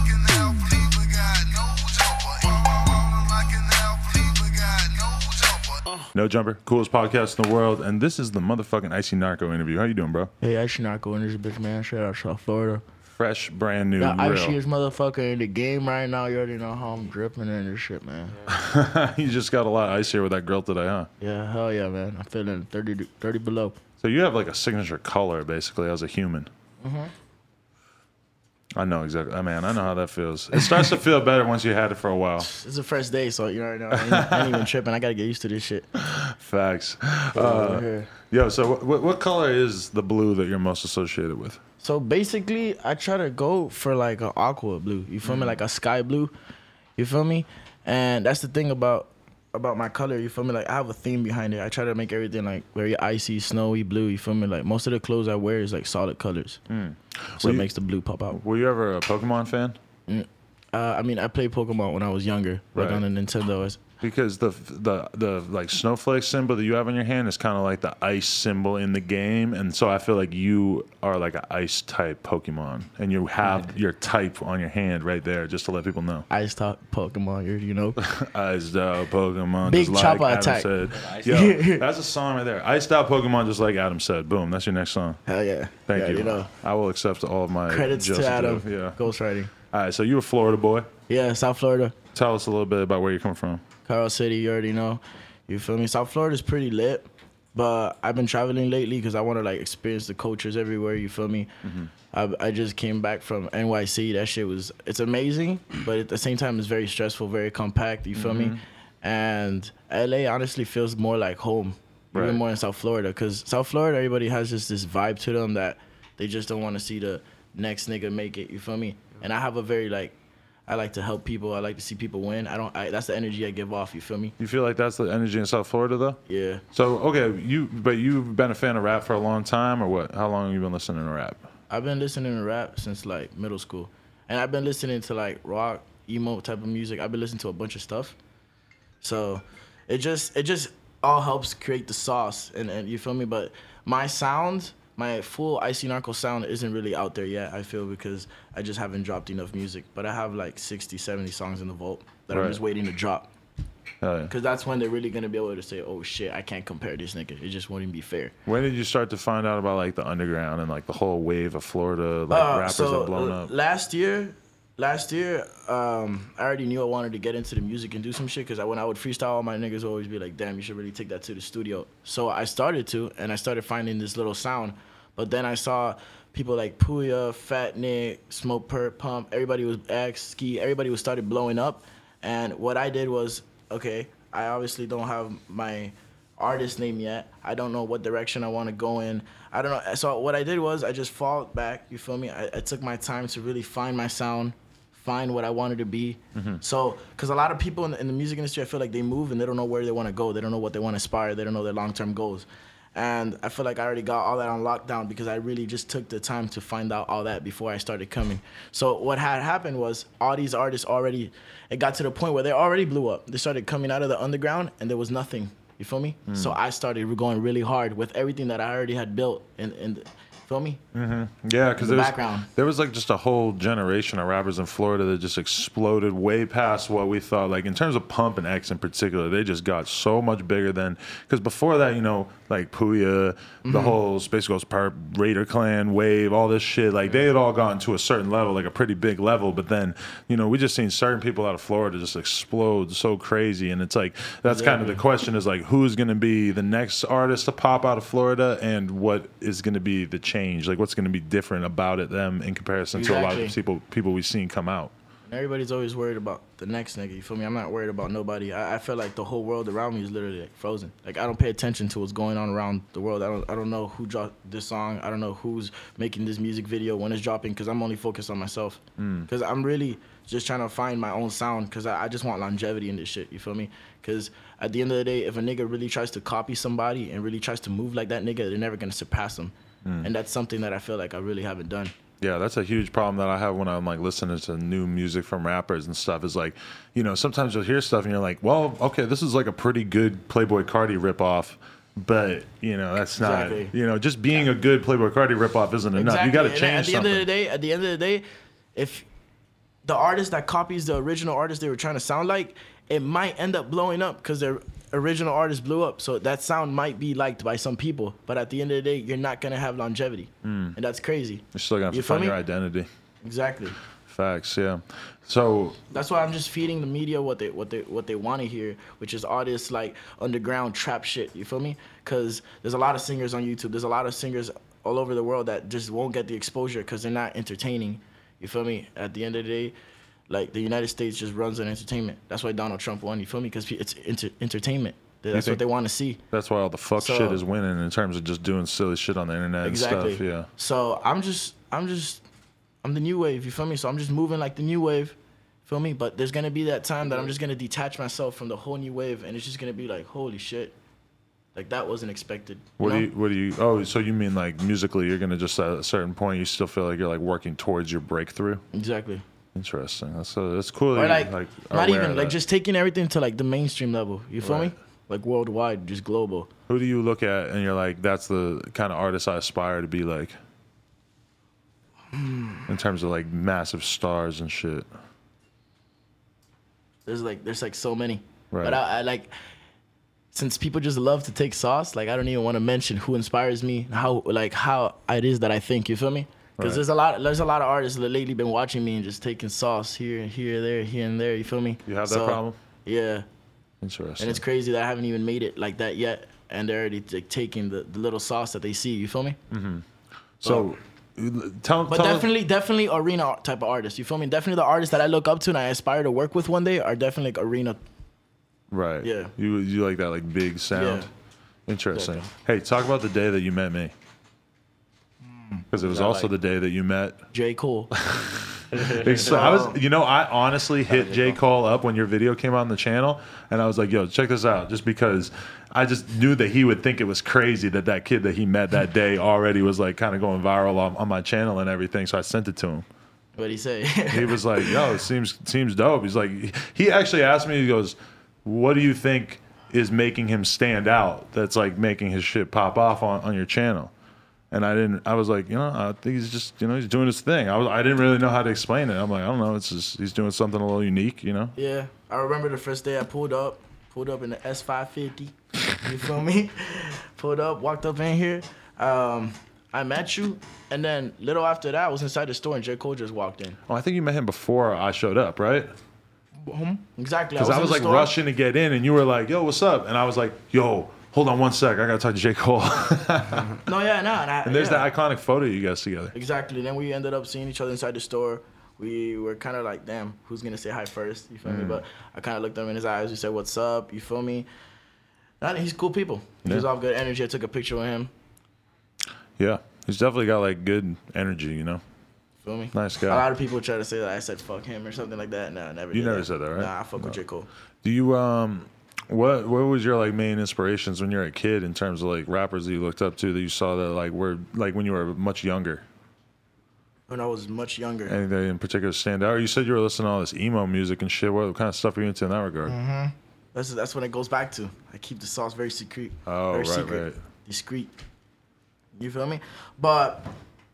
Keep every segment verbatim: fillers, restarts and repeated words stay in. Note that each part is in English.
No Jumper, coolest podcast in the world, and this is the motherfucking Icy Narco interview. How you doing, bro? Hey, Icy Narco in this bitch, man. Shout out South Florida. Fresh, brand new, The real. iciest motherfucker in the game right now. You already know how I'm dripping in this shit, man. You just got a lot of ice here with that grill today, huh? Yeah, hell yeah, man. I'm feeling thirty, thirty below. So you have like a signature color, basically, as a human. Mm-hmm. I know exactly. I mean, I know how that feels. It starts to feel better once you had it for a while. It's the first day, so you already know. I ain't, I ain't even tripping. I gotta get used to this shit. Facts. Uh, yo, so what, what color is the blue that you're most associated with? So basically, I try to go for like an aqua blue. You feel mm. me? Like a sky blue. You feel me? And that's the thing about about my color. You feel me? Like I have a theme behind it. I try to make everything like very icy, snowy blue. You feel me? Like most of the clothes I wear is like solid colors. Mm. So were it you, makes the blue pop out. Were you ever a Pokemon fan? Mm. Uh, I mean, I played Pokemon when I was younger, like right. on the Nintendo. Because the the the like snowflake symbol that you have on your hand is kind of like the ice symbol in the game, and so I feel like you are like an ice type Pokemon, and you have right. your type on your hand right there, just to let people know. Ice type Pokemon, you know. Iced out Pokemon, big just chopper like attack. Adam said. Yo, that's a song right there. Iced out Pokemon, just like Adam said. Boom, that's your next song. Hell yeah. Thank yeah, you. you know. I will accept all of my credits to Adam. Yeah. Ghostwriting. All right, so you a Florida boy? Yeah, South Florida. Tell us a little bit about where you come from. Carl City, you already know. You feel me? South Florida's pretty lit, but I've been traveling lately because I want to like experience the cultures everywhere. You feel me? Mm-hmm. I, I just came back from N Y C. That shit was it's amazing, but at the same time it's very stressful, very compact. You feel mm-hmm. me? And L A honestly feels more like home, right. even more in South Florida. Because South Florida, everybody has just this vibe to them that they just don't want to see the next nigga make it. You feel me? And I have a very like. I like to help people. I like to see people win. I don't. I, that's the energy I give off. You feel me? You feel like that's the energy in South Florida, though? Yeah. So okay, you but you've been a fan of rap for a long time, or what? How long have you been listening to rap? I've been listening to rap since like middle school, and I've been listening to like rock, emo type of music. I've been listening to a bunch of stuff. So, it just it just all helps create the sauce, and, and you feel me? But my sound. My full Icy Narco sound isn't really out there yet, I feel, because I just haven't dropped enough music. But I have like sixty, seventy songs in the vault that right. I'm just waiting to drop. Because yeah. that's when they're really going to be able to say, oh, shit, I can't compare this nigga. It just wouldn't be fair. When did you start to find out about like the underground and like the whole wave of Florida like uh, rappers so that blown up? Last year, last year, um, I already knew I wanted to get into the music and do some shit because when I would freestyle, all my niggas would always be like, damn, you should really take that to the studio. So I started to, and I started finding this little sound. But then I saw people like Puya, Fat Nick, Smoke Perp, Pump, everybody was X, Ski, everybody was started blowing up. And what I did was, okay, I obviously don't have my artist name yet. I don't know what direction I want to go in. I don't know. So what I did was I just fall back, you feel me? I, I took my time to really find my sound, find what I wanted to be. Mm-hmm. So, because a lot of people in the, in the music industry, I feel like they move and they don't know where they want to go. They don't know what they want to aspire. They don't know their long-term goals. And I feel like I already got all that on lockdown because I really just took the time to find out all that before I started coming. So what had happened was all these artists already, it got to the point where they already blew up. They started coming out of the underground and there was nothing. You feel me? Mm. So I started going really hard with everything that I already had built in, in the, feel me? Mm-hmm. Yeah, because the there, background. there was like just a whole generation of rappers in Florida that just exploded way past what we thought. Like in terms of Pump and X in particular, they just got so much bigger than, because before that, you know, like Puya, mm-hmm. the whole Space Ghost Perp, Raider Clan, Wave, all this shit, like they had all gotten to a certain level, like a pretty big level. But then, you know, we just seen certain people out of Florida just explode so crazy. And it's like, that's yeah, kind of the question is like, who's going to be the next artist to pop out of Florida and what is going to be the change? Like what's going to be different about it, them in comparison exactly. to a lot of people, people we've seen come out? Everybody's always worried about the next nigga, you feel me? I'm not worried about nobody. I, I feel like the whole world around me is literally like frozen. Like I don't pay attention to what's going on around the world. I don't I don't know who dropped this song. I don't know who's making this music video, when it's dropping, because I'm only focused on myself. Because mm. I'm really just trying to find my own sound because I, I just want longevity in this shit, you feel me? Because at the end of the day, if a nigga really tries to copy somebody and really tries to move like that nigga, they're never going to surpass them. Mm. And that's something that I feel like I really haven't done. Yeah, that's a huge problem that I have when I'm like listening to new music from rappers and stuff. Is like, you know, sometimes you'll hear stuff and you're like, well, okay, this is like a pretty good Playboi Carti ripoff, but you know, that's exactly. not, you know, just being a good Playboi Carti ripoff isn't enough. Exactly. You got to change at the something. End of the day, at the end of the day, if the artist that copies the original artist they were trying to sound like, it might end up blowing up because their original artist blew up. So that sound might be liked by some people, but at the end of the day, you're not gonna have longevity, mm. and that's crazy. You're still gonna have you to find me? your identity. Exactly. Facts, yeah. So that's why I'm just feeding the media what they what they what they want to hear, which is all this like underground trap shit. You feel me? Because there's a lot of singers on YouTube. There's a lot of singers all over the world that just won't get the exposure because they're not entertaining. You feel me? At the end of the day, like the United States just runs on entertainment. That's why Donald Trump won. You feel me? Because it's inter- entertainment. That's what they want to see. That's why all the fuck so, shit is winning in terms of just doing silly shit on the internet exactly. and stuff. Yeah. So I'm just I'm just I'm the new wave. You feel me? So I'm just moving like the new wave. Feel me? But there's gonna be that time that I'm just gonna detach myself from the whole new wave, and it's just gonna be like, holy shit, like that wasn't expected. What know? do you? What do you? Oh, so you mean like musically, you're gonna just at a certain point, you still feel like you're like working towards your breakthrough? Exactly. Interesting. That's uh, that's cool. Or like, like not even like just taking everything to like the mainstream level. You feel right. me? Like worldwide, just global. Who do you look at and you're like, that's the kind of artist I aspire to be like? In terms of like massive stars and shit. There's like there's like so many. Right. But I, I like since people just love to take sauce, like I don't even want to mention who inspires me, how like how it is that I think. You feel me? Because right. there's a lot there's a lot of artists that lately been watching me and just taking sauce here, here, there, here, and there. You feel me? You have that so, problem? Yeah. Interesting. And it's crazy that I haven't even made it like that yet, and they're already like, taking the, the little sauce that they see. You feel me? Mm-hmm. So. Tell, but tell definitely, us. definitely arena type of artist. You feel me? Definitely the artists that I look up to and I aspire to work with one day are definitely like arena. Right. Yeah. You you like that like big sound. Yeah. Interesting. Exactly. Hey, talk about the day that you met me. Because it was also like the day that you met J. Cole. So I was, you know, I honestly hit J. Cole up when your video came out on the channel, and I was like, "Yo, check this out," just because I just knew that he would think it was crazy that that kid that he met that day already was like kind of going viral on, on my channel and everything. So I sent it to him. What'd he say? He was like, "Yo, it seems seems dope." He's like, he actually asked me. He goes, "What do you think is making him stand out? That's like making his shit pop off on, on your channel?" And I didn't. I was like, you know, I think he's just, you know, he's doing his thing. I was, I didn't really know how to explain it. I'm like, I don't know. It's just he's doing something a little unique, you know. Yeah, I remember the first day I pulled up, pulled up in the S five fifty. You feel me? Pulled up, walked up in here. Um, I met you, and then little after that, I was inside the store, and J. Cole just walked in. Oh, I think you met him before I showed up, right? Mm-hmm. Exactly. Because I was, I was like store. rushing to get in, and you were like, "Yo, what's up?" And I was like, "Yo." Hold on one sec. I gotta talk to J. Cole. no, yeah, no. And, I, and there's yeah. that iconic photo of you guys together. Exactly. Then we ended up seeing each other inside the store. We were kind of like, damn, who's gonna say hi first? You feel mm. me? But I kind of looked him in his eyes. We said, "What's up?" You feel me? Nah, he's cool people. He was yeah. off good energy. I took a picture with him. Yeah, he's definitely got like good energy. You know. Feel me? Nice guy. A lot of people try to say that I said fuck him or something like that. No, never. You did never that. said that, right? Nah, I fuck no. with J. Cole. Do you um? What what was your like main inspirations when you were a kid in terms of like rappers that you looked up to that you saw that like were like when you were much younger? When I was much younger. Anything in particular stand out? Or you said you were listening to all this emo music and shit. What kind of stuff are you into in that regard? Mm-hmm. That's that's what it goes back to. I keep the sauce very secret. Oh, very right, secret, right. Discreet. You feel me? But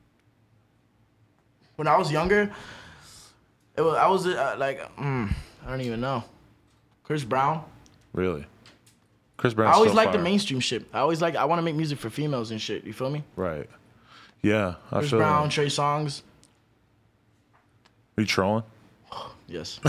when I was younger, it was I was uh, like mm, I don't even know. Chris Brown. Really? Chris Brown. I always like the mainstream shit. I always like. I want to make music for females and shit. You feel me? Right. Yeah. I Chris feel Brown, that. Trey Songz. Are you trolling? Yes.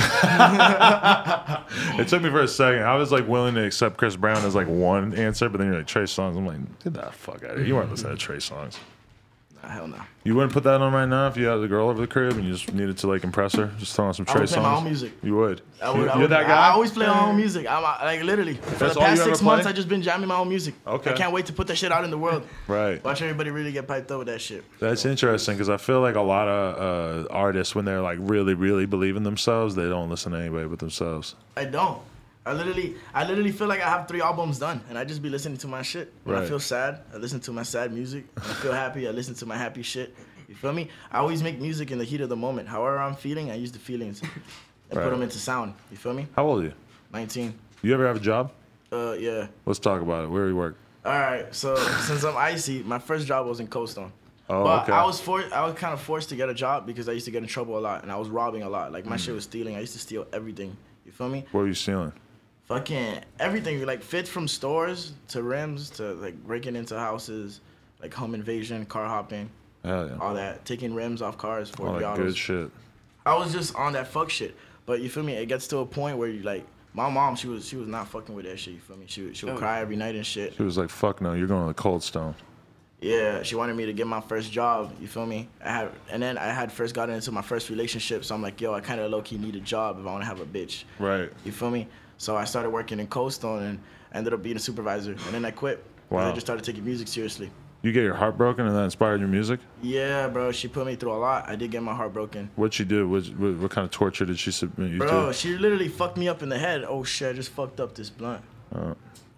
It took me for a second. I was like willing to accept Chris Brown as like one answer, but then you're like Trey Songz. I'm like, get that fuck out of here. You weren't listening to Trey Songz. Nah, hell no. You wouldn't put that on right now if you had a girl over the crib and you just needed to like impress her? Just throw on some Trey Songz? I would play my own music. You would? I would. You're I would, that guy? I always play my own music. I'm uh, like literally. For That's the past all you six ever months, play? I just been jamming my own music. Okay. I can't wait to put that shit out in the world. Right. Watch everybody really get piped up with that shit. That's interesting because I feel like a lot of uh, artists, when they're like really, really believe in themselves, they don't listen to anybody but themselves. I don't. I literally, I literally feel like I have three albums done, and I just be listening to my shit. When right. I feel sad, I listen to my sad music. When I feel happy, I listen to my happy shit. You feel me? I always make music in the heat of the moment. However I'm feeling, I use the feelings and right. put them into sound. You feel me? How old are you? nineteen. You ever have a job? Uh, yeah. Let's talk about it. Where do you work? All right. So since I'm icy, my first job was in Cold Stone. Oh, but okay. I was for I was kind of forced to get a job because I used to get in trouble a lot and I was robbing a lot. Like my mm. shit was stealing. I used to steal everything. You feel me? What were you stealing? Fucking everything. Like fit from stores to rims to like breaking into houses, like home invasion, car hopping. Hell yeah. All that. Taking rims off cars for all the that autos. Good shit. I was just on that fuck shit. But you feel me? It gets to a point where you like, my mom, she was she was not fucking with that shit. You feel me? She would, she would oh. cry every night and shit. She was like, "Fuck no, you're going to the Cold Stone." Yeah, she wanted me to get my first job. You feel me? I had, and then I had first gotten into my first relationship. So I'm like, yo, I kind of low key need a job if I want to have a bitch. Right. You feel me? So I started working in Cold Stone and ended up being a supervisor. And then I quit. Wow. I just started taking music seriously. You get your heart broken and that inspired your music? Yeah, bro. She put me through a lot. I did get my heart broken. What'd she do? What, what, what kind of torture did she submit you bro, to? Bro, she literally fucked me up in the head. Oh, shit. I just fucked up this blunt. Uh,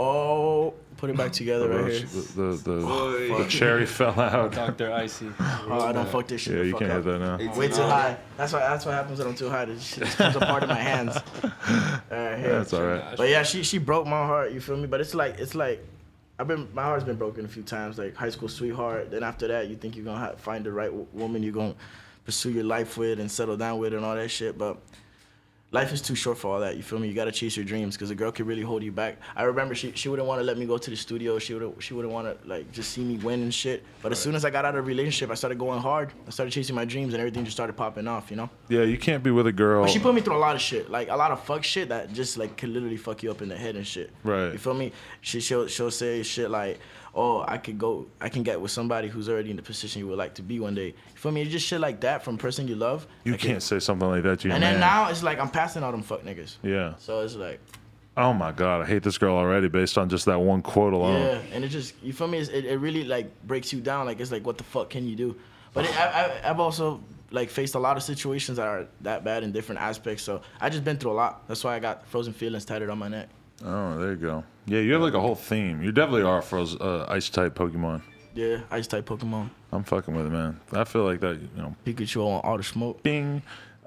oh, put it back together the, right here. The, the, the, the cherry fell out. Doctor Icy. Oh, I don't fuck this shit. Yeah, you can't up. hit that now. Way too high. That's why That's what happens when I'm too high. This shit just comes apart in my hands. All right, here. That's all right. But yeah, she she broke my heart. You feel me? But it's like it's like. I've been, my heart's been broken a few times, like high school sweetheart. Then after that, you think you're gonna have, find the right w- woman you're gonna pursue your life with and settle down with and all that shit. But life is too short for all that. You feel me? You gotta chase your dreams because a girl can really hold you back. I remember she she wouldn't want to let me go to the studio. She would she wouldn't want to like just see me win and shit. But right. as soon as I got out of a relationship, I started going hard. I started chasing my dreams and everything just started popping off. You know? Yeah, you can't be with a girl. But she put me through a lot of shit, like a lot of fuck shit that just like could literally fuck you up in the head and shit. Right. You feel me? She she'll she'll say shit like, oh, I could go, I can get with somebody who's already in the position you would like to be one day. You feel me? It's just shit like that from a person you love. You can't can, say something like that to your And man. then now it's like I'm passing all them fuck niggas. Yeah. So it's like. Oh my God, I hate this girl already based on just that one quote alone. Yeah, and it just, you feel me? It's, it, it really like breaks you down. Like it's like, what the fuck can you do? But it, I, I, I've also like faced a lot of situations that are that bad in different aspects. So I just been through a lot. That's why I got Frozen Feelings tatted on my neck. Oh, there you go. Yeah, you have like a whole theme. You definitely are frozen, uh, ice-type Pokemon. Yeah, ice-type Pokemon. I'm fucking with it, man. I feel like that, you know. Pikachu on all the smoke. Bing.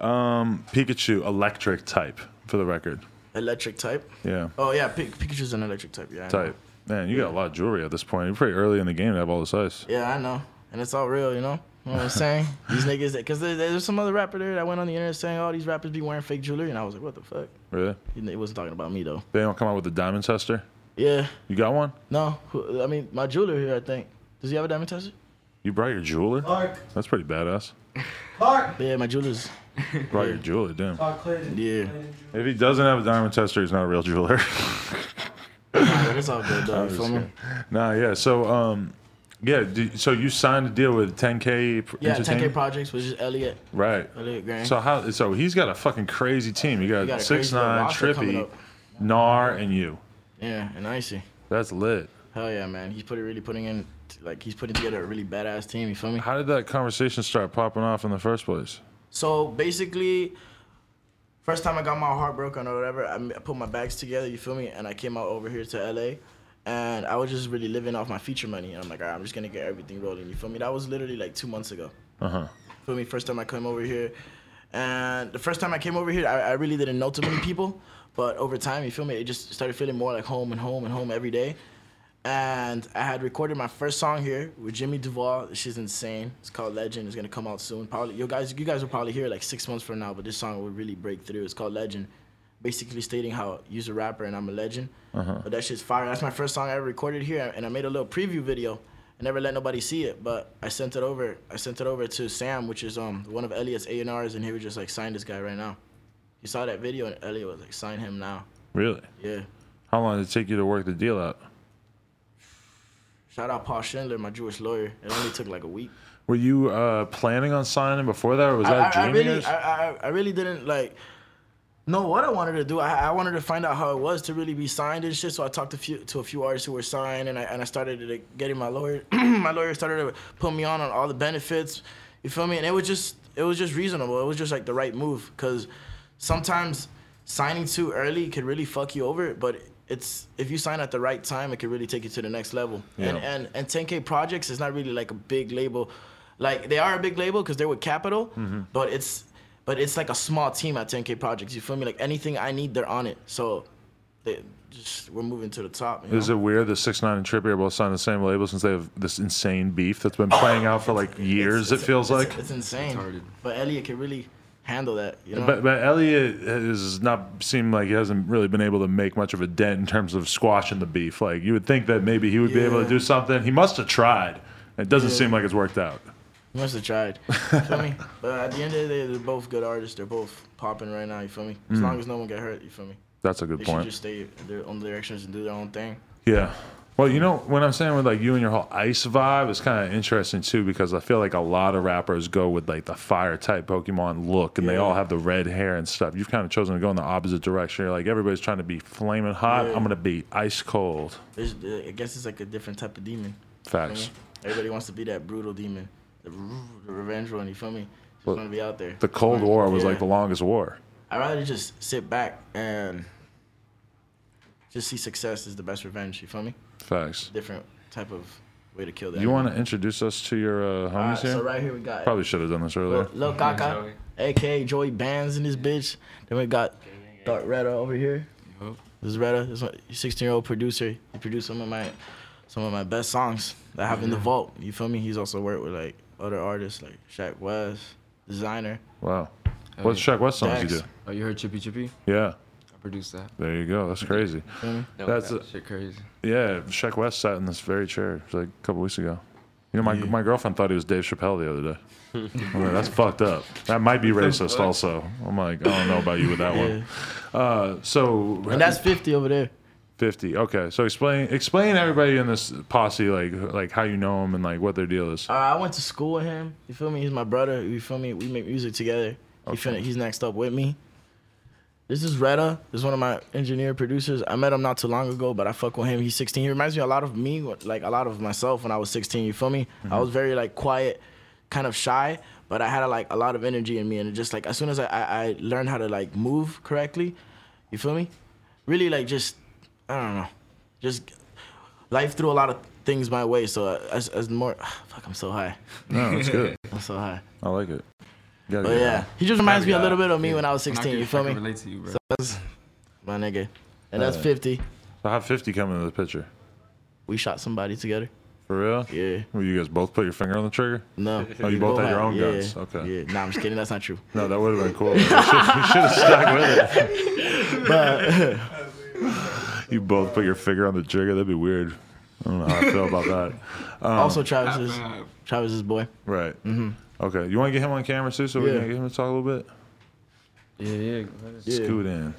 Um, Pikachu, electric type, for the record. Electric type? Yeah. Oh, yeah, P- Pikachu's an electric type, yeah. I type. Know. Man, you got a lot of jewelry at this point. You're pretty early in the game to have all this ice. Yeah, I know. And it's all real, you know? You know what I'm saying? These niggas, because there, there's some other rapper there that went on the internet saying, oh, these rappers be wearing fake jewelry. And I was like, what the fuck? Really? He wasn't talking about me, though. They don't come out with a diamond tester? Yeah. You got one? No. I mean, my jeweler here, I think. Does he have a diamond tester? You brought your jeweler? Clark. That's pretty badass. Clark. Yeah, my jeweler's. Brought yeah. your jeweler, damn. Clark Clayton. Yeah. Clayton If he doesn't have a diamond tester, he's not a real jeweler. Nah, it's all good, though. You feel me? Nah, yeah. So, um... yeah, so you signed a deal with ten K Yeah, ten K Projects, which is Elliot. Right. Elliot Graham. So how? So he's got a fucking crazy team. You got, got six nine, Trippy, Nar, and you. Yeah, and Icy. That's lit. Hell yeah, man. He's putting really putting in, like he's putting together a really badass team. You feel me? How did that conversation start popping off in the first place? So basically, first time I got my heart broken or whatever, I put my bags together. You feel me? And I came out over here to L A. And I was just really living off my feature money. And I'm like, all right, I'm just going to get everything rolling. You feel me? That was literally like two months ago. Uh-huh. Feel me? First time I came over here. And the first time I came over here, I, I really didn't know too many people. But over time, you feel me? It just started feeling more like home and home and home every day. And I had recorded my first song here with Jimmy Duvall. She's insane. It's called Legend. It's going to come out soon. Probably, you guys, you guys will probably hear it like six months from now. But this song will really break through. It's called Legend. Basically stating how you're a rapper and I'm a legend. Uh-huh. But that shit's fire. That's my first song I ever recorded here, and I made a little preview video. I never let nobody see it, but I sent it over. I sent it over to Sam, which is um one of Elliot's A and R's, and he was just like, sign this guy right now. He saw that video, and Elliot was like, sign him now. Really? Yeah. How long did it take you to work the deal out? Shout out Paul Schindler, my Jewish lawyer. It only took like a week. Were you uh, planning on signing before that, or was I, that I, I dreaming? really, I, I, I really didn't like. know what I wanted to do. I, I wanted to find out how it was to really be signed and shit. So I talked to few to a few artists who were signed, and I and I started to, getting my lawyer. my lawyer started to put me on on all the benefits. You feel me? And it was just it was just reasonable. It was just like the right move, because sometimes signing too early could really fuck you over. But it's if you sign at the right time, it could really take you to the next level. Yeah. And and and ten K Projects is not really like a big label. Like they are a big label because they're with Capitol, mm-hmm. but it's. But it's like a small team at ten K Projects. You feel me? Like anything I need, they're on it. So they just we're moving to the top. You Is know? it weird that six nine and Trippie are both signed the same label since they have this insane beef that's been playing out for like years? It's- It feels it's, like. it's insane. Retarded. But Elliot can really handle that. You know. But but Elliot has not seemed like he hasn't really been able to make much of a dent in terms of squashing the beef. Like you would think that maybe he would be able to Yeah. do something. He must have tried. It doesn't Yeah. seem like it's worked out. You must have tried. You feel me? But at the end of the day, they're both good artists. They're both popping right now. You feel me? As long as no one get hurt. You feel me? That's a good They point. should just stay their own directions and do their own thing. Yeah. Well, you know, when I'm saying with like you and your whole ice vibe, it's kind of interesting too because I feel like a lot of rappers go with like the fire type Pokemon look and they Yeah. all have the red hair and stuff. You've kind of chosen to go in the opposite direction. You're like everybody's trying to be flaming hot. Yeah. I'm gonna be ice cold. There's, I guess it's like a different type of demon. You Facts. feel me? Everybody wants to be that brutal demon, the, the revenge one. You feel me? Just Well, want to be out there. The Cold War was Yeah. like the longest war. I'd rather just sit back and just see success is the best revenge. You feel me? Facts. Different type of way to kill that. You want to introduce us to your uh, homies Alright, here? so right here we got Probably should have done this earlier. Lil, Lil Kaka, aka Joey Bands in this bitch. Then we got Dark Retta over here. Yup. This is Retta. This is a sixteen year old producer. He produced some of my some of my best songs that I have in the vault. You feel me? He's also worked with like other artists like Shaq West, Designer. Wow. Hell What's yeah. Shaq West songs you Dax. do? Oh, you heard Chippy Chippy? Yeah. I produced that. There you go. That's crazy. Feel me? That's that a- shit crazy. Yeah, Shaq West sat in this very chair it was like a couple weeks ago. You know, my Yeah. my girlfriend thought he was Dave Chappelle the other day. I'm like, that's fucked up. That might be racist also. I'm like, I don't know about you with that one. Uh, so And that's fifty over there. fifty. Okay, so explain explain everybody in this posse like like how you know them and like what their deal is. Uh, I went to school with him. You feel me? He's my brother. You feel me? We make music together. He Okay. finna, he's next up with me. This is Retta. This is one of my engineer producers. I met him not too long ago, but I fuck with him. He's sixteen. He reminds me a lot of me, like a lot of myself when I was sixteen. You feel me? I was very like quiet, kind of shy, but I had like a lot of energy in me, and it just like as soon as I, I, I learned how to like move correctly, you feel me? Really like just I don't know, just life threw a lot of things my way. So uh, as as more, fuck, I'm so high. No, that's good. I'm so high. I like it. You gotta But get yeah, high. he just reminds me a Yeah, little bit of me yeah. when I was When I sixteen. can- You feel I can me? relate to you, bro. So that's my nigga, and that's Uh, fifty. So how fifty come into the picture? We shot somebody together. For real? Yeah. Well, you guys both put your finger on the trigger? No. Oh, you We both had your own yeah. guns. Okay. Yeah. Nah, I'm just kidding. That's not true. No, that would have been cool. You should have stuck with it. You both put your finger on the trigger. That'd be weird. I don't know how I feel about that. Um, Also, Travis's Uh, Travis's boy. right. Okay. You want to get him on camera too, so we Yeah. can get him to talk a little bit? yeah, yeah. Go ahead. Yeah. Scoot in.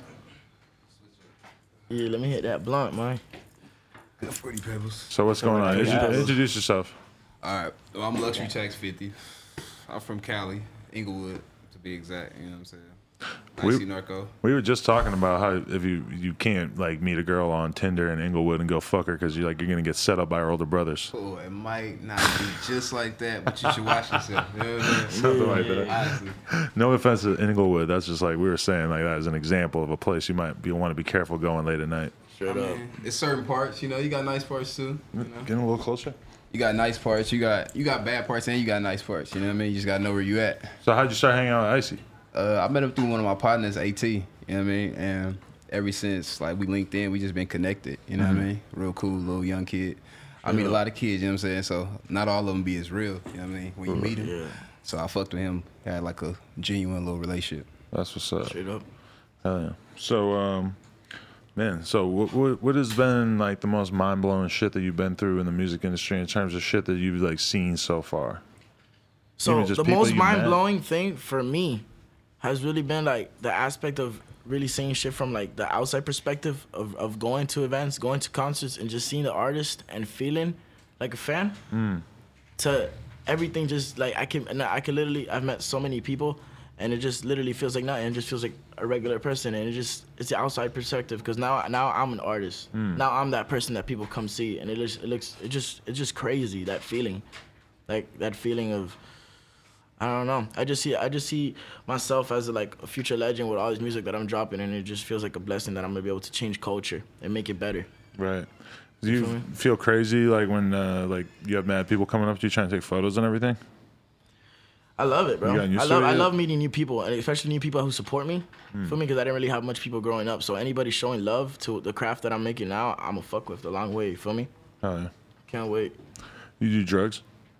Yeah. Let me hit that blunt, man. forty pebbles. So what's going on? Yeah. Intro- Introduce yourself. All right. Well, I'm Luxury Tax fifty. I'm from Cali, Inglewood, to be exact. You know what I'm saying? We- Icy Narco. We were just talking about how if you you can't like meet a girl on Tinder in Inglewood and go fuck her because you like you're gonna get set up by her older brothers. Oh, it might not be just like that, but you should watch yourself. You know what I'm saying? Something like that. Honestly. No offense to Inglewood. That's just like we were saying like that as an example of a place you might be want to be careful going late at night. Straight I up. mean, it's certain parts, you know, you got nice parts too. You know? Getting a little closer. You got nice parts, you got you got bad parts, and you got nice parts. You know what I mean? You just gotta know where you at. So how'd you start hanging out with Icy? Uh, I met him through one of my partners, AT. You know what I mean? And ever since like we linked in, we just been connected. You know what I mean? Real cool little young kid. I meet a lot of kids. You know what I'm saying? So not all of them be as real. You know what I mean? When you meet them. Yeah. So I fucked with him. Had like a genuine little relationship. That's what's up. Straight up. Hell yeah. So um, man, so what, what what has been like the most mind blowing shit that you've been through in the music industry in terms of shit that you've like seen so far? So Even just the people most you met. mind blowing thing for me has really been like the aspect of really seeing shit from like the outside perspective of, of going to events, going to concerts, and just seeing the artist and feeling like a fan. Mm. To everything, just like I can, and I can literally, I've met so many people, and it just literally feels like nothing. It just feels like a regular person, and it just it's the outside perspective because now now I'm an artist. Mm. Now I'm that person that people come see, and it looks it looks it just it's just crazy that feeling, like that feeling of. I don't know. I just see I just see myself as a, like a future legend with all this music that I'm dropping, and it just feels like a blessing that I'm gonna be able to change culture and make it better. Right. Do you feel me? feel crazy like when uh, like you have mad people coming up to you trying to take photos and everything? I love it, bro. You gotten used I to love it I yet? love meeting new people, and especially new people who support me. Hmm. For me, because I didn't really have much people growing up. So anybody showing love to the craft that I'm making now, I'm a fuck with the long way. You feel me? Oh yeah. Can't wait. You do drugs?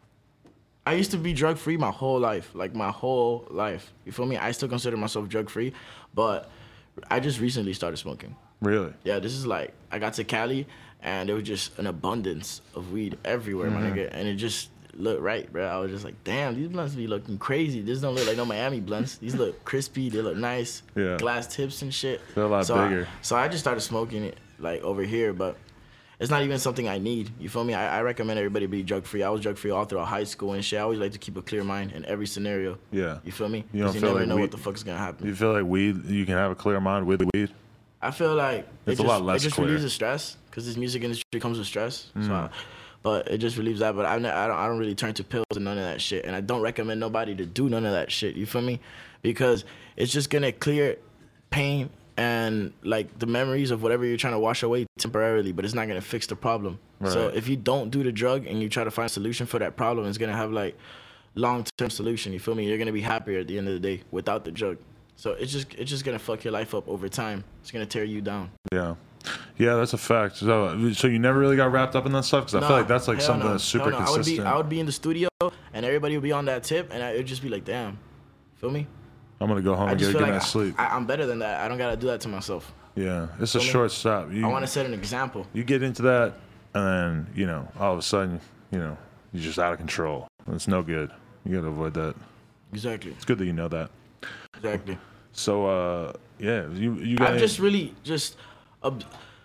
I used to be drug free my whole life, like my whole life. You feel me? I still consider myself drug free, but I just recently started smoking. Really? Yeah, this is like I got to Cali, and there was just an abundance of weed everywhere, my nigga, and it just looked right, bro. I was just like, damn, these blunts be looking crazy. This don't look like no Miami blunts. These look crispy. They look nice. Yeah. Glass tips and shit. They're a lot so bigger. I, so I just started smoking it like over here, but it's not even something I need. You feel me? I, I recommend everybody be drug free. I was drug free all throughout high school and shit. I always like to keep a clear mind in every scenario. Yeah. You feel me? You don't Because you, feel never like know weed- what the fuck's gonna happen. You feel like weed? You can have a clear mind with weed. I feel like It's it a just, lot less it just clear. relieves the stress because this music industry comes with stress. Mm. So, I, but it just relieves that. But I, ne- I don't I don't really turn to pills and none of that shit. And I don't recommend nobody to do none of that shit. You feel me? Because it's just gonna clear pain and like the memories of whatever you're trying to wash away temporarily, but it's not gonna fix the problem. So Right. if you don't do the drug and you try to find a solution for that problem, it's gonna have like long term solution. You feel me? You're gonna be happier at the end of the day without the drug. So it's just it's just gonna fuck your life up over time. It's gonna tear you down. Yeah. Yeah, that's a fact. So, so you never really got wrapped up in that stuff? Because I Nah, feel like that's like hell something no. that's super Hell no. I would consistent. be I would be in the studio and everybody would be on that tip and I, it would just be like, damn, feel me? I'm going to go home I and get just a feel good like night's sleep. I, I'm better than that. I don't gotta do that to myself. Yeah. It's a Feel me? short stop. You, I want to set an example. you get into that, and then, you know, all of a sudden, you know, you're just out of control. It's no good. You got to avoid that. Exactly. It's good that you know that. Exactly. So, uh, yeah, you, you got I've just really just ob-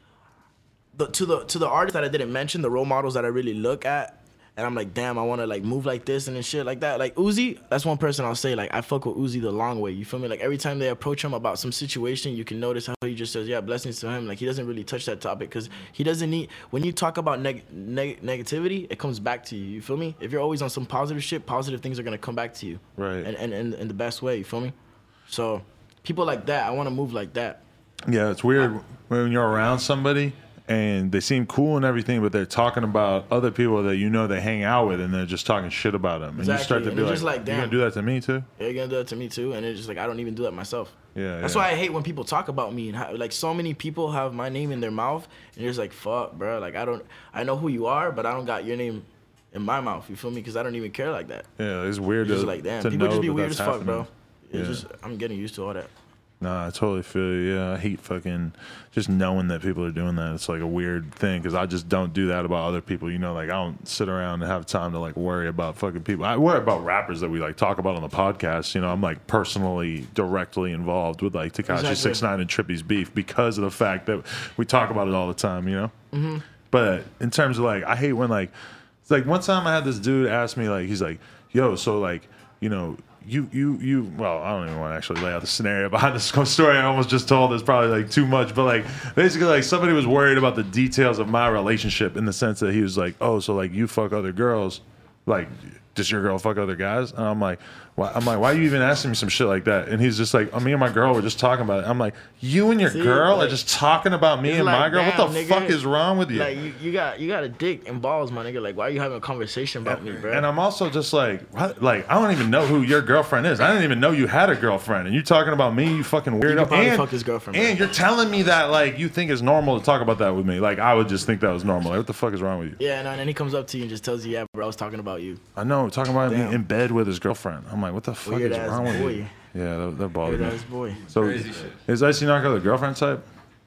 the, to the to the artists that I didn't mention, the role models that I really look at, and I'm like, damn, I want to like move like this and then shit like that. Like Uzi, that's one person I'll say like I fuck with Uzi the long way. You feel me? Like every time they approach him about some situation, you can notice how he just says, yeah, blessings to him. Like he doesn't really touch that topic because he doesn't need. When you talk about neg- neg- negativity, it comes back to you. You feel me? If you're always on some positive shit, positive things are gonna come back to you. Right. And and and in the best way. You feel me? So people like that, I want to move like that. Yeah, it's weird when you're around somebody and they seem cool and everything, but they're talking about other people that you know they hang out with, and they're just talking shit about them. And you Exactly. start to And be you're like, just like, "You damn." gonna do that to me too?" Yeah, you're gonna do that to me too, and it's just like I don't even do that myself. Yeah, That's yeah. why I hate when people talk about me and how, like so many people have my name in their mouth, and you're just like, fuck, bro. Like I don't, I know who you are, but I don't got your name in my mouth. You feel me? Because I don't even care like that. Yeah, it's weird It's to, just like, damn, to people know just be that weird as that's fuck, bro. happening. It's Yeah. just I'm getting used to all that. Nah, I totally feel you. Yeah, I hate fucking just knowing that people are doing that. It's like a weird thing because I just don't do that about other people. You know, like I don't sit around and have time to like worry about fucking people. I worry about rappers that we like talk about on the podcast. You know, I'm like personally, directly involved with like Tekashi Exactly. six nine and Trippy's beef because of the fact that we talk about it all the time. You know, mm-hmm. But in terms of like, I hate when like, it's like one time I had this dude ask me like, he's like, "Yo, so like, you know." You, you, you, well, I don't even want to actually lay out the scenario behind this story I almost just told. It's probably like too much, but like basically like somebody was worried about the details of my relationship in the sense that he was like, oh, so like you fuck other girls, like does your girl fuck other guys? And I'm like, why? I'm like, why are you even asking me some shit like that? And he's just like, oh, me and my girl were just talking about it. I'm like, you and your See, girl like, are just talking about me It's and like, my girl? damn, What the nigga. fuck is wrong with you? Like you, you got you got a dick and balls, my nigga. Like why are you having a conversation about me, bro? And I'm also just like, what? Like, I don't even know who your girlfriend is. I didn't even know you had a girlfriend, and you talking about me, you fucking weirdo. could probably and, fuck his girlfriend, bro. and you're telling me that like you think it's normal to talk about that with me. Like, I would just think that was normal. Like, what the fuck is wrong with you? yeah, no, and then he comes up to you and just tells you, yeah, bro, I was talking about you. I know, talking about Damn. me in bed with his girlfriend. I'm like, what the fuck Weird is ass wrong with boy. you? Yeah, that, that bothered Weird me. ass boy. So, Crazy shit. is Icy Narco the girlfriend type?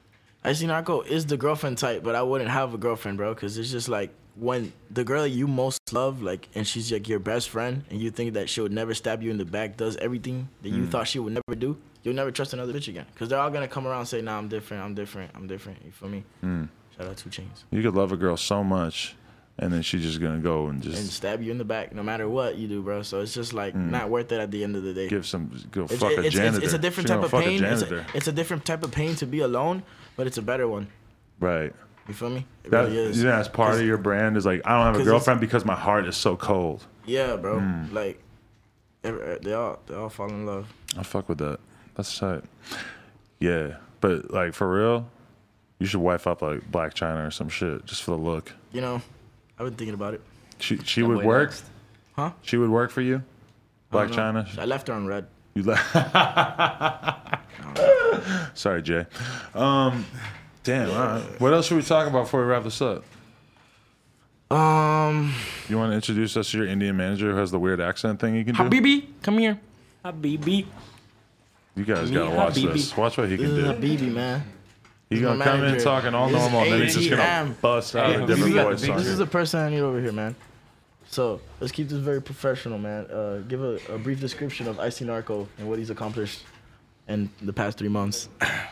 Icy Narco is the girlfriend type, but I wouldn't have a girlfriend, bro, because it's just like when the girl that you most love, like, and she's like your best friend, and you think that she would never stab you in the back, does everything that you thought she would never do, you'll never trust another bitch again, because they're all gonna come around and say, nah, I'm different, I'm different, I'm different. You feel me? Shout out Two Chainz. You could love a girl so much, and then she's just gonna go and And just stab you in the back, no matter what you do, bro. So it's just like not worth it at the end of the day. give some go It's, fuck a it's, it's, janitor. it's a different She type gonna of fuck a pain. It's a, janitor. it's a different type of pain to be alone, but it's a better one. Right. You feel me? It That, really is. yeah, that's part of 'Cause- your brand is like, I don't have a 'cause girlfriend because my heart is so cold. Yeah, bro. Hmm. Like, every, they all they all fall in love. I fuck with that. That's tight. Yeah, but like for real, you should wife up like Black China or some shit just for the look. You know, I've been thinking about it. She she That would way work. next. Huh? She would work for you. Black know. China. I left her on red. You left. Sorry, Jay. Um, damn. All right. What else should we talk about before we wrap this up? Um, You want to introduce us to your Indian manager who has the weird accent thing you can do? Habibi, come here. Habibi. You guys Yeah, gotta watch Habibi. this. Watch what he this can is do. Habibi, man. He's He's gonna my come in manager. talking all This is normal, and then he's just A T gonna M. bust out a Hey, different Habibi. voice. This on This you. is the person I need over here, man. So let's keep this very professional, man. Uh, give a, a brief description of Icy Narco and what he's accomplished in the past three months.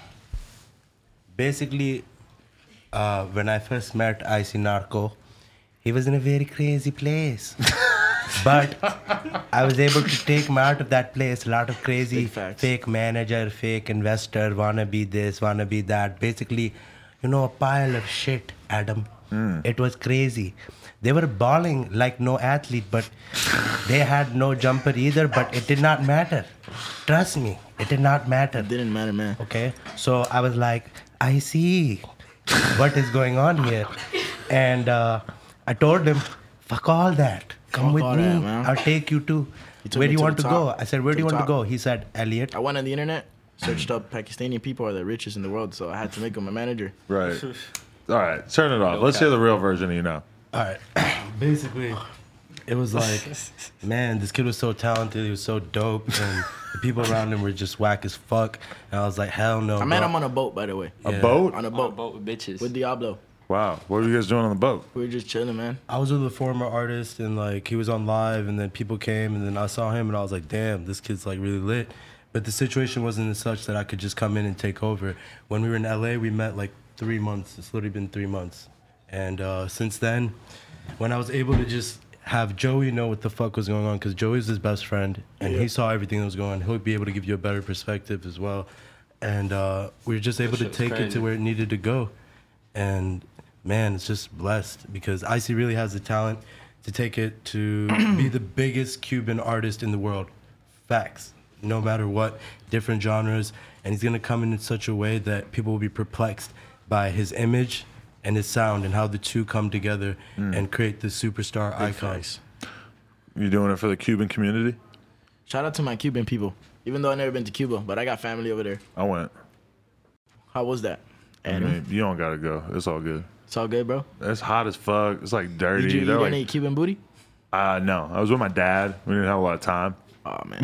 Basically, uh, when I first met Icy Narco, he was in a very crazy place. But I was able to take him out of that place. A lot of crazy Big facts. fake manager, fake investor, wanna be this, wanna be that. Basically, you know, a pile of shit, Adam. It was crazy. They were balling like no athlete, but they had no jumper either, but it did not matter. Trust me, it did not matter. Didn't matter, man. Okay, so I was like, I see what is going on here. And uh, I told him, fuck all that. Come Fuck with all me. that, man. I'll take you to. took Where me do you to want the to top. go? I said, where To do you the want to top. go? He said, Elliot. I went on the internet, searched up Pakistani people are the richest in the world, so I had to make him a manager. Right. All right. Turn it off. Let's hear the real version of you now. All right. Basically, it was like, man, this kid was so talented. He was so dope. And the people around him were just whack as fuck. And I was like, hell no. I met bro. him on a boat, by the way. A Yeah. boat? On a On a boat boat with bitches. with Diablo. Wow. What were you guys doing on the boat? We were just chilling, man. I was with a former artist and like he was on live and then people came and then I saw him and I was like, damn, this kid's like really lit. But the situation wasn't as such that I could just come in and take over. When we were in L A, we met like three months. It's literally been three months. And uh, since then, when I was able to just have Joey know what the fuck was going on, because Joey's his best friend and he saw everything that was going on, he'll be able to give you a better perspective as well. And uh, we were just able to shit's take it crazy. to where it needed to go. And man, it's just blessed because Icy really has the talent to take it to be the biggest Cuban artist in the world. Facts. No matter what, different genres. And he's going to come in in such a way that people will be perplexed by his image and his sound and how the two come together and create this superstar Big icon. facts. You doing it for the Cuban community? Shout out to my Cuban people. Even though I've never been to Cuba, but I got family over there. I went. How was that? I Adam? mean, you don't gotta go. It's all good. It's all good, bro. It's hot as fuck. It's like dirty. Did you eat They're any like, Cuban booty? uh, no. I was with my dad. We didn't have a lot of time. Oh, man.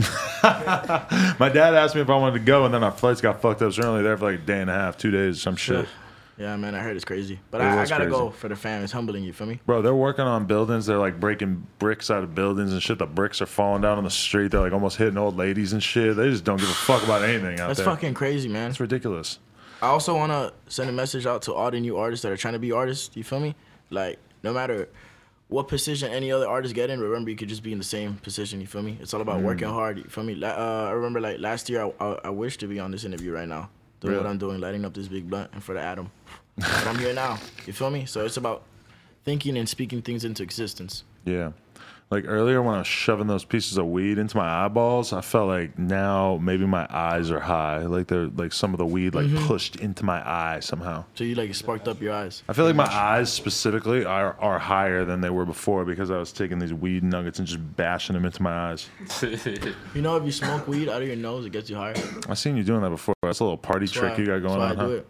My dad asked me if I wanted to go, and then our flights got fucked up. So we're only there for like a day and a half, two days, some shit. Yeah, man, I heard it's crazy. But It I, I was gotta crazy. go for the fam. It's humbling, you feel me? Bro, they're working on buildings. They're like breaking bricks out of buildings and shit. The bricks are falling down on the street. They're like almost hitting old ladies and shit. They just don't give a fuck about anything out That's there. fucking crazy, man. It's ridiculous. I also want to send a message out to all the new artists that are trying to be artists. You feel me? Like, no matter what position any other artist get in, remember you could just be in the same position. You feel me? It's all about working hard. You feel me? La- Uh, I remember like last year, I, I, I wish to be on this interview right now, doing Really? what I'm doing, lighting up this big blunt in front of Adam. But I'm here now. You feel me? So it's about thinking and speaking things into existence. Yeah. Like earlier when I was shoving those pieces of weed into my eyeballs, I felt like now maybe my eyes are high. Like they're like some of the weed like pushed into my eye somehow. So you like sparked up your eyes. I feel like my eyes specifically are, are higher than they were before because I was taking these weed nuggets and just bashing them into my eyes. You know, if you smoke weed out of your nose, it gets you higher. That's I seen you doing that before. That's a little party trick why- you got going that's why on, I do huh? it.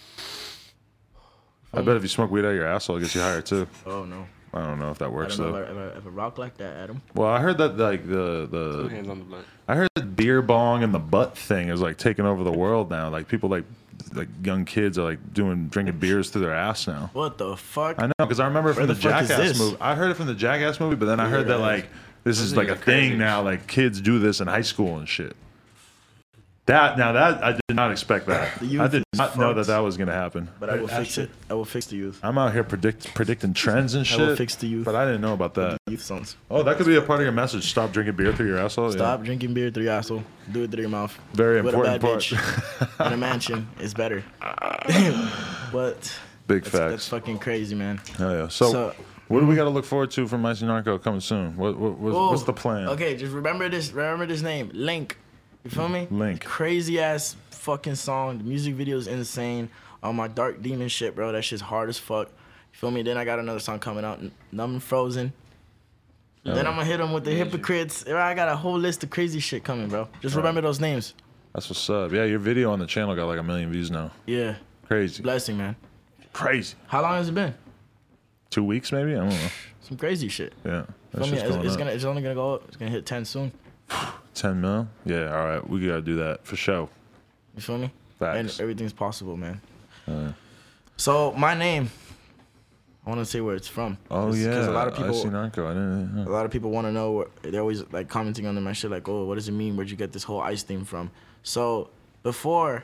I bet if you smoke weed out of your asshole, it gets you higher too. Oh no. I don't know if that I works don't know though. if I, if, I, if I rock like that, Adam. Well, I heard that like the Two the hands on the blunt. I heard the beer bong and the butt thing is like taking over the world now. Like people like like young kids are like doing drinking beers through their ass now. What the fuck? I know because I remember from Where the, the fuck is Jackass this? movie. I heard it from the Jackass movie, but then I heard that Yeah. like this is Those like niggas a are crazy. thing now. Like kids do this in high school and shit. That now that I did not expect that. The youth I did is not know that fucked. that was gonna happen. But I will fix it. I will fix the youth. I'm out here predict predicting trends and I shit. will fix the youth. But I didn't know about that. Youth songs. Oh, that could be a part of your message. Stop drinking beer through your asshole. Yeah. Stop drinking beer through your asshole. Do it through your mouth. Very With important a bad part. bitch in a mansion is better. But Big that's, facts. that's fucking crazy, man. Hell yeah. So, So- what do we got to look forward to from Icy Narco coming soon? What, what what's, Oh, what's the plan? Okay, just remember this. Remember this name, Link. You feel me? Link. Crazy ass fucking song. The music video is insane. On my Dark Demon shit, bro. That shit's hard as fuck. You feel me? Then I got another song coming out, Numb and Frozen. Then I'm gonna hit him with the hypocrites. I got a whole list of crazy shit coming, bro. Just remember those names. That's what's up. Yeah, your video on the channel got like a million views now. Yeah. Crazy. Blessing, man. Crazy. How long has it been? Two weeks maybe? I don't know. Some crazy shit. Yeah. Feel me? It's, it's gonna. It's only gonna go up. It's gonna hit ten soon. ten mil? Yeah, all right. We gotta do that for sure. You feel me? Facts. And everything's possible, man. Uh, So my name, I want to say where it's from. oh, It's- yeah. 'cause a lot of people, I see Narco. I didn't a lot of people want to know. What, they're always like commenting on my shit, like, "Oh, what does it mean? Where'd you get this whole ice theme from?" So before,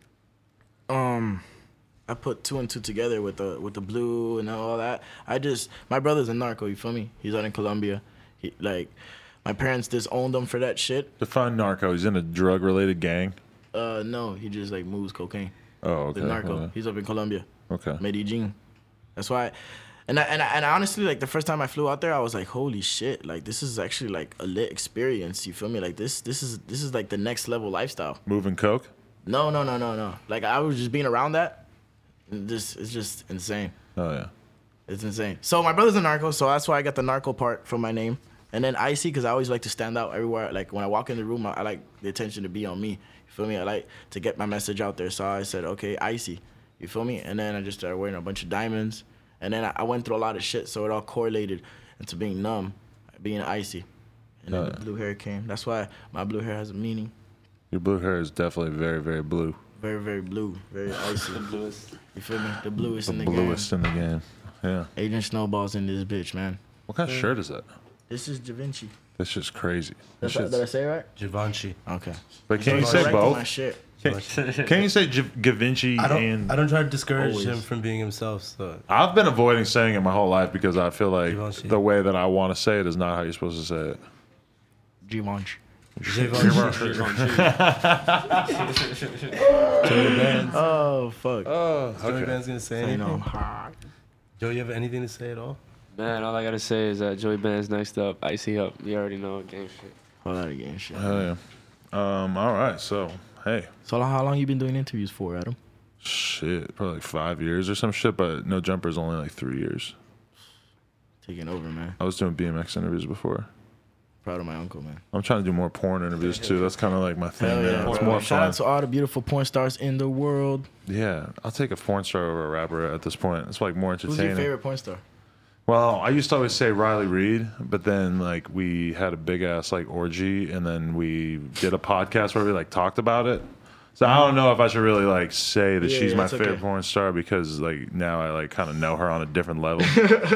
um, I put two and two together with the with the blue and all that. I just my brother's a narco. You feel me? He's out in Colombia. He like my parents just owned him for that shit. Define Narco. He's in a drug-related gang. Uh, no, he just like moves cocaine. Oh, okay. The narco. Okay. He's up in Colombia. Okay. Medellin. That's why, and I, and I, and honestly, like the first time I flew out there, I was like, holy shit! Like this is actually like a lit experience. You feel me? Like this, this is this is like the next level lifestyle. Moving coke? No, no, no, no, no. Like I was just being around that. And this it's just insane. Oh, yeah. It's insane. So my brother's a narco, so that's why I got the narco part from my name. And then Icy, because I always like to stand out everywhere. Like when I walk in the room, I, I like the attention to be on me. You feel me? I like to get my message out there. So I said, okay, Icy. You feel me? And then I just started wearing a bunch of diamonds. And then I, I went through a lot of shit, so it all correlated into being numb, being icy. And then Oh, the yeah. blue hair came. That's why my blue hair has a meaning. Your blue hair is definitely very, very blue. Very, very blue. Very icy. The bluest. You feel me? The bluest The in the bluest in the game. Yeah. game. Agent Snowball's in this bitch, man. What kind of shirt is that? This is Da Vinci. That's just crazy. That That's right, did I shit's- say it right? Givenchy. Okay. But can you I'm say correcting both? My shit. Can, can you say G- Gavinci I don't. and... I don't try to discourage Always. him from being himself. So I've been avoiding saying it my whole life because I feel like Givenchy. the way that I want to say it is not how you're supposed to say it. Givenchy. Givenchy. Joey Bands. Oh, fuck. Oh, Joey Band's gonna say You anything. know, I'm hot. Joe, you have anything to say at all? Man, all I gotta say is that Joey Band's next up, Icy up. You already know game shit. All that again, shit. Hell yeah. Um, all right, so, hey, So how long you been doing interviews for, Adam? shit, probably like five years or some shit, but No Jumper's only like three years. Taking over, man. I was doing B M X interviews before. Proud of my uncle, man. I'm trying to do more porn interviews too. That's kind of like my thing Hell now. yeah, It's bro. more Shout fun. out to all the beautiful porn stars in the world. Yeah, I'll take a porn star over a rapper at this point. It's like more Who's entertaining. your favorite porn star? Well, I used to always say Riley Reid, but then like we had a big ass like orgy, and then we did a podcast where we like talked about it. So I don't know if I should really like say that Yeah, she's yeah, my it's favorite okay. porn star because like now I like kind of know her on a different level.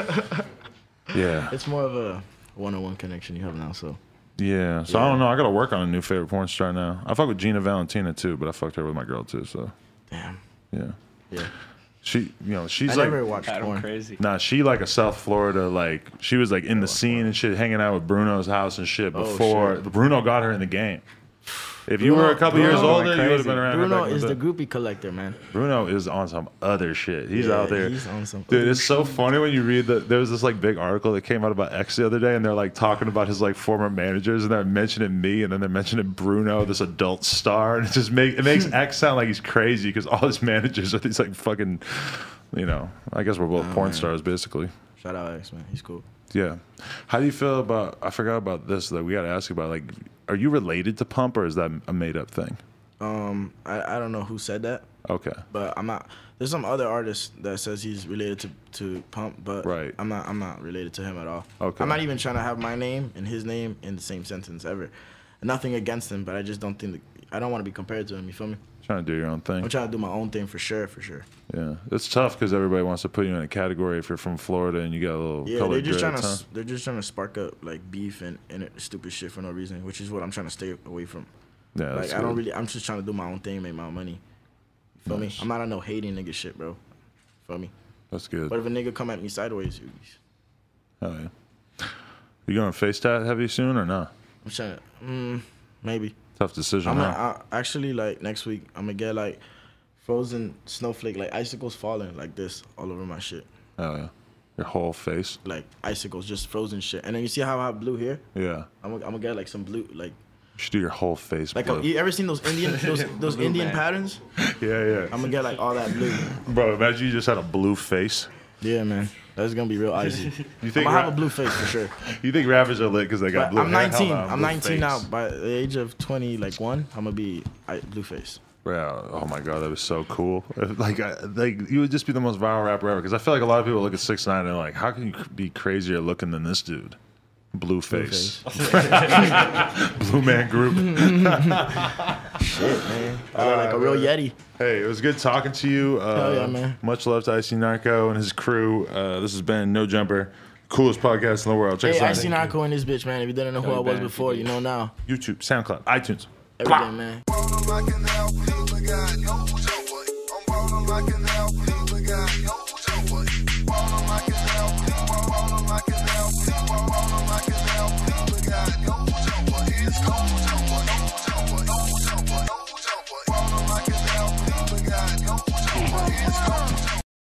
yeah, It's more of a one-on-one connection you have now, so. yeah. So I don't know. I got to work on a new favorite porn star now. I fuck with Gina Valentina too, but I fucked her with my girl too. So Damn. yeah, Yeah. she, you know, she's I like. never watched Adam porn. crazy. Nah, she like a South Florida, like she was like in the scene and shit, hanging out with Bruno's house and shit Oh, before shit. Bruno got her in the game. If you Bruno- were a couple Bruno years went older, you would have crazy. been around. her Bruno back in is the day. groupie collector, man. Bruno is on some other shit. He's Yeah, out there. He's on some. Dude, it's so funny when you read that. There was this like big article that came out about X the other day, and they're like talking about his like former managers, and they're mentioning me, and then they're mentioning Bruno, this adult star, and it just make it makes X sound like he's crazy because all his managers are these like fucking, you know. I guess we're both Oh, porn man. stars basically. Shout out X, man. He's cool. Yeah. How do you feel about? I forgot about this though. We got to ask you about like, are you related to Pump or is that a made up thing? Um, I, I don't know who said that, Okay. but I'm not. There's some other artist that says he's related to, to Pump, but Right. I'm not. I'm not related to him at all. Okay. I'm not even trying to have my name and his name in the same sentence ever. Nothing against him, but I just don't think that, I don't want to be compared to him. You feel me? Trying to do your own thing. I'm trying to do my own thing for sure, for sure. Yeah. It's tough because everybody wants to put you in a category if you're from Florida and you got a little Yeah, color they're just trying dreads, to huh? they're just trying to spark up like beef and, and stupid shit for no reason, which is what I'm trying to stay away from. Yeah. Like That's I don't good. really. I'm just trying to do my own thing, make my own money. You feel Nice. me? I'm not on no hating nigga shit, bro. Feel me? That's good. But if a nigga come at me sideways, you- Hell yeah. You going face tat heavy soon or not? I'm trying to. Mm, maybe. Tough decision. I'm huh? gonna I, actually like next week. I'm gonna get like frozen snowflake, like icicles falling like this all over my shit, Hell yeah. Your whole face. like icicles, just frozen shit. And then you see how I have blue here? Yeah. I'm gonna, I'm gonna get like some blue, like You should do your whole face. like blue. you ever seen those Indian those those Blue Indian man. patterns? yeah, yeah. I'm gonna get like all that blue. Bro, imagine you just had a blue face. Yeah, man. That's gonna be real icy. You I'm think gonna have ra- a blue face for sure. You think rappers are lit because they got But blue I'm hair? nineteen. Hell no, I'm blue nineteen face. now. By the age of twenty, like one, I'm gonna be I, blue face. Bro, oh my god, that was so cool. Like, I, like you would just be the most viral rapper ever. Because I feel like a lot of people look at six nine and they're like, how can you be crazier looking than this dude? Blue face, Blue Man Group. Shit, man. I look like a real Yeti. Hey, it was good talking to you. Uh, Hell yeah, man. Much love to Icy Narco and his crew. Uh, this has been No Jumper, coolest podcast in the world. Check Hey, us Icy out. Narco in this bitch, man. If you didn't know who I was before, you know now. YouTube, SoundCloud, iTunes. Everything, man. Like an alpha, I got no